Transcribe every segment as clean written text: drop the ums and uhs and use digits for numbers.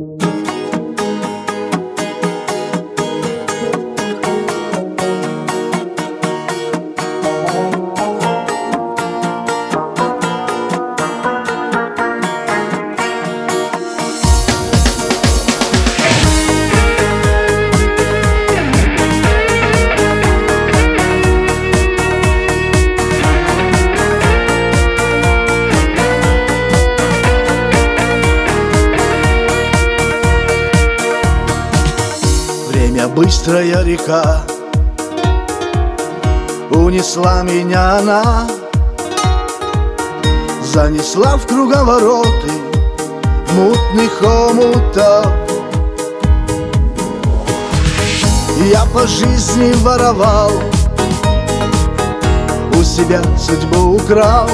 Быстрая река, унесла меня она, занесла в круговороты мутных омутов. Я по жизни воровал, у себя судьбу украл,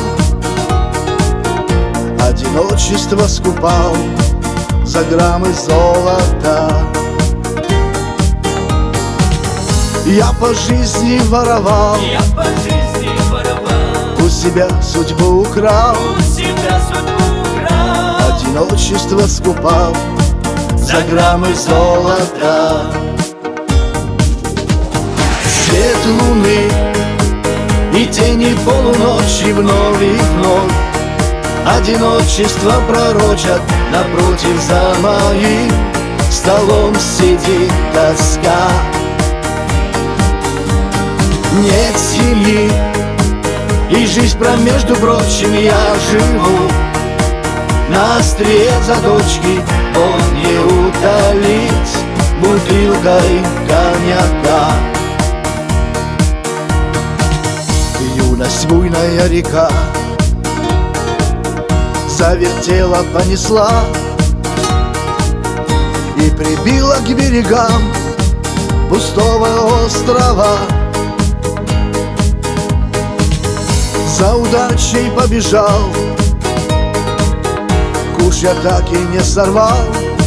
одиночество скупал за граммы золота. Я по жизни воровал, у себя судьбу украл, одиночество скупал за граммы золота. Свет луны и тени полуночи вновь и вновь одиночество пророчат. Напротив за моим столом сидит тоска. Нет семьи, и жизнь промежду прочим я живу на острие задочки, он не утолить бутылкой коньяка. Юность буйная река завертела, понесла и прибила к берегам пустого острова. За удачей побежал, куш я так и не сорвал,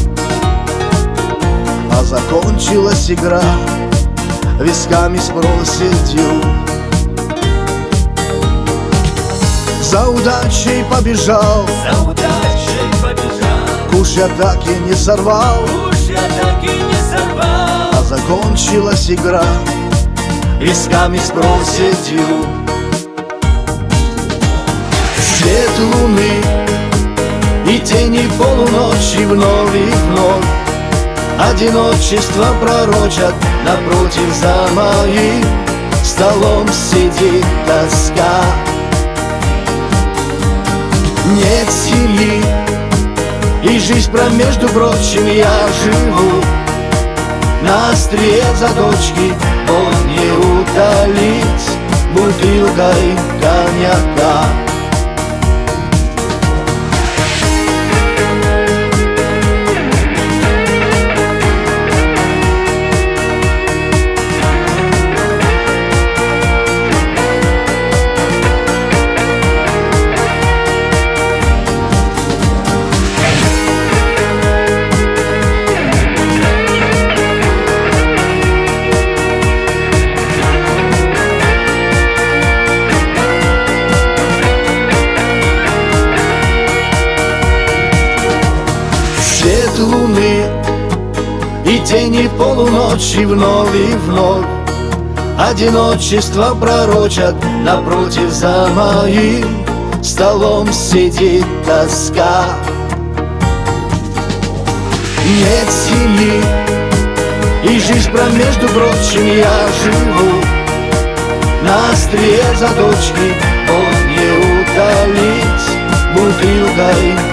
а закончилась игра висками с проседью. За удачей побежал, куш я так и не сорвал, а закончилась игра висками с проседью. Свет луны и тени полуночи вновь и вновь одиночество пророчат. Напротив за моим столом сидит тоска. Нет семьи, и жизнь промежду прочим я живу на острие задочки, он не утолить бутылкой коньяка. Свет луны и тени полуночи вновь и вновь одиночество пророчат. Напротив за моим столом сидит тоска. Нет семьи, и жизнь промежду прочим я живу на острие задочки, он не утолить бутылкой